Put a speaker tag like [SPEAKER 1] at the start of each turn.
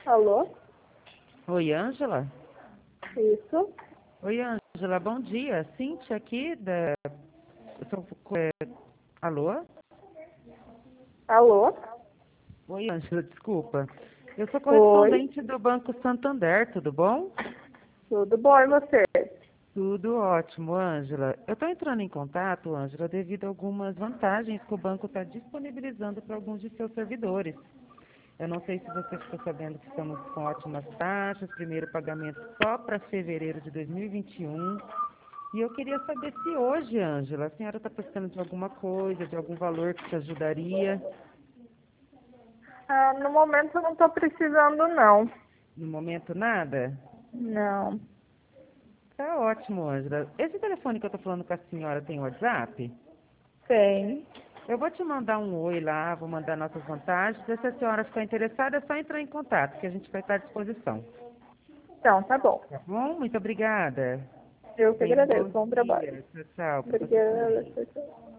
[SPEAKER 1] Alô?
[SPEAKER 2] Oi, Ângela?
[SPEAKER 1] Isso?
[SPEAKER 2] Oi, Ângela, bom dia. Cíntia aqui da... eu sou- Alô?
[SPEAKER 1] Alô?
[SPEAKER 2] Oi, Ângela, desculpa. Eu sou
[SPEAKER 1] Oi?
[SPEAKER 2] correspondente do Banco Santander, tudo bom?
[SPEAKER 1] Tudo bom e você?
[SPEAKER 2] Tudo ótimo, Ângela. Eu estou entrando em contato, Ângela, devido a algumas vantagens que o banco está disponibilizando para alguns de seus servidores. Eu não sei se você ficou sabendo que estamos com ótimas taxas, primeiro pagamento só para fevereiro de 2021. E eu queria saber se hoje, Ângela, a senhora está precisando de alguma coisa, de algum valor que te ajudaria.
[SPEAKER 1] No momento eu não estou precisando, não.
[SPEAKER 2] No momento, nada?
[SPEAKER 1] Não.
[SPEAKER 2] Tá ótimo, Ângela. Esse telefone que eu tô falando com a senhora tem WhatsApp?
[SPEAKER 1] Tem.
[SPEAKER 2] Eu vou te mandar um oi lá, vou mandar nossas vantagens. Se a senhora ficar interessada, é só entrar em contato, que a gente vai estar à disposição.
[SPEAKER 1] Então, tá bom.
[SPEAKER 2] Tá bom? Muito obrigada.
[SPEAKER 1] Eu que
[SPEAKER 2] Tenha um
[SPEAKER 1] agradeço.
[SPEAKER 2] bom
[SPEAKER 1] Bom trabalho.
[SPEAKER 2] dia. Tchau, tchau, para você
[SPEAKER 1] Obrigada.
[SPEAKER 2] também.
[SPEAKER 1] Tchau, tchau.